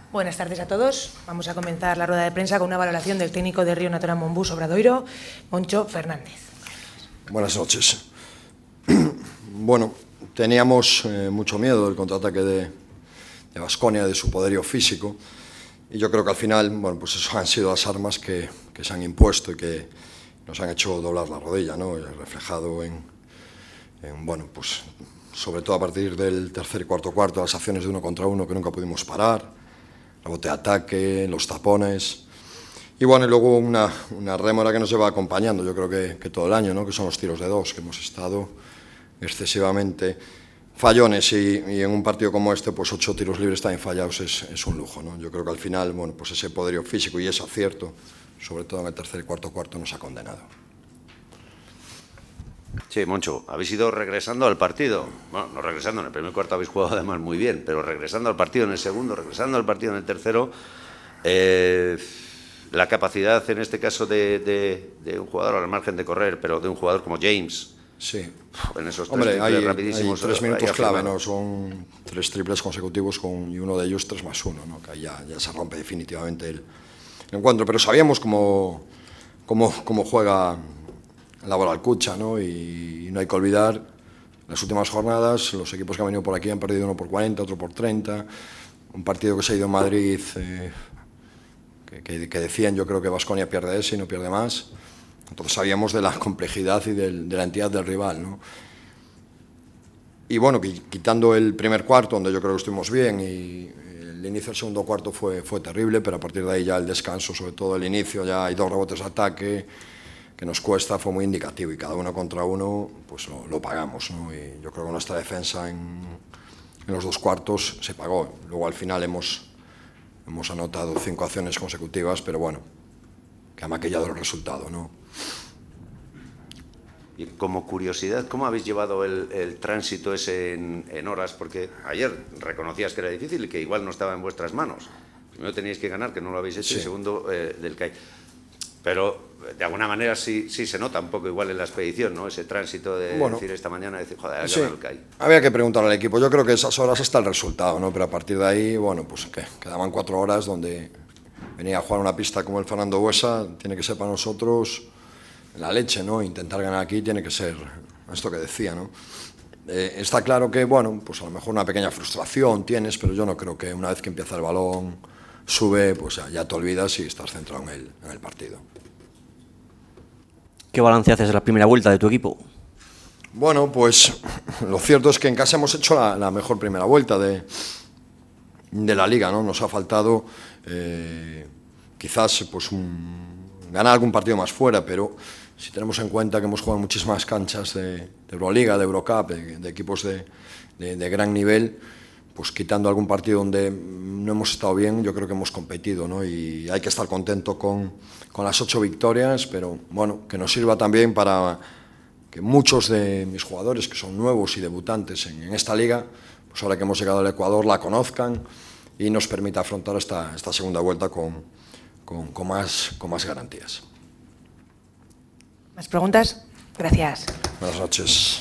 Buenas tardes a todos. Vamos a comenzar la rueda de prensa con una valoración del técnico de Río Natural Monbús Obradoiro, Moncho Fernández. Buenas noches. Bueno, teníamos mucho miedo del contraataque de Baskonia, de su poderío físico, y yo creo que al final, bueno, pues eso han sido las armas que se han impuesto y que nos han hecho doblar la rodilla, ¿no? Reflejado en bueno, pues sobre todo a partir del tercer y cuarto, las acciones de 1 contra 1 que nunca pudimos parar, rebote de ataque, los tapones, y bueno, y luego una rémora que nos lleva acompañando, yo creo que todo el año, ¿no? Que son los tiros de 2, que hemos estado excesivamente fallones, y en un partido como este, pues 8 tiros libres también fallados es un lujo, ¿no? Yo creo que al final, bueno, pues ese poderío físico y ese acierto, sobre todo en el tercer y cuarto, nos ha condenado. Sí, Moncho, habéis ido regresando al partido. Bueno, no regresando, en el primer cuarto habéis jugado además muy bien, pero regresando al partido en el segundo, regresando al partido en el tercero, la capacidad en este caso de un jugador al margen de correr, pero de un jugador como James. Sí. En esos triples rapidísimos. Hay 3 minutos clave, ¿no? Son 3 triples consecutivos y uno de ellos 3+1, ¿no? Que ahí ya se rompe definitivamente el encuentro. Pero sabíamos cómo juega la Boral-Cucha, ¿no? Y no hay que olvidar las últimas jornadas, los equipos que han venido por aquí han perdido uno por 40, otro por 30. Un partido que se ha ido en Madrid, que decían, yo creo que Baskonia pierde ese y no pierde más. Entonces sabíamos de la complejidad y de la entidad del rival, ¿no? Y bueno, quitando el primer cuarto, donde yo creo que estuvimos bien, y el inicio del segundo cuarto fue terrible, pero a partir de ahí ya el descanso, sobre todo el inicio, ya hay 2 rebotes de ataque que nos cuesta, fue muy indicativo, y cada 1 contra 1 pues lo pagamos, ¿no? Y yo creo que nuestra defensa en los 2 cuartos se pagó. Luego al final hemos anotado 5 acciones consecutivas, pero bueno, que ha maquillado el resultado, ¿no? Y como curiosidad, ¿cómo habéis llevado el tránsito ese en horas? Porque ayer reconocías que era difícil y que igual no estaba en vuestras manos. Primero teníais que ganar, que no lo habéis hecho, sí. Y segundo, del CAI. Pero de alguna manera sí se nota un poco igual en la expedición, ¿no? Ese tránsito de decir esta mañana, decir, joder, sí, el CAI. Había que preguntar al equipo. Yo creo que esas horas está el resultado, ¿no? Pero a partir de ahí, bueno, pues que quedaban 4 horas donde venir a jugar una pista como el Fernando Buesa tiene que ser para nosotros la leche, ¿no? Intentar ganar aquí tiene que ser esto que decía, ¿no? Está claro que, bueno, pues a lo mejor una pequeña frustración tienes, pero yo no creo que una vez que empieza el balón, sube, pues ya te olvidas y estás centrado en el partido. ¿Qué balance haces de la primera vuelta de tu equipo? Bueno, pues lo cierto es que en casa hemos hecho la mejor primera vuelta de la Liga, ¿no? Nos ha faltado quizás pues ganar algún partido más fuera, pero si tenemos en cuenta que hemos jugado en muchísimas canchas de Euroliga, de Eurocup, de equipos de gran nivel, pues quitando algún partido donde no hemos estado bien, yo creo que hemos competido, ¿no? Y hay que estar contento con las 8 victorias, pero bueno, que nos sirva también para que muchos de mis jugadores que son nuevos y debutantes en esta liga, pues ahora que hemos llegado al Ecuador, la conozcan y nos permita afrontar esta segunda vuelta con más garantías. ¿Más preguntas? Gracias. Buenas noches.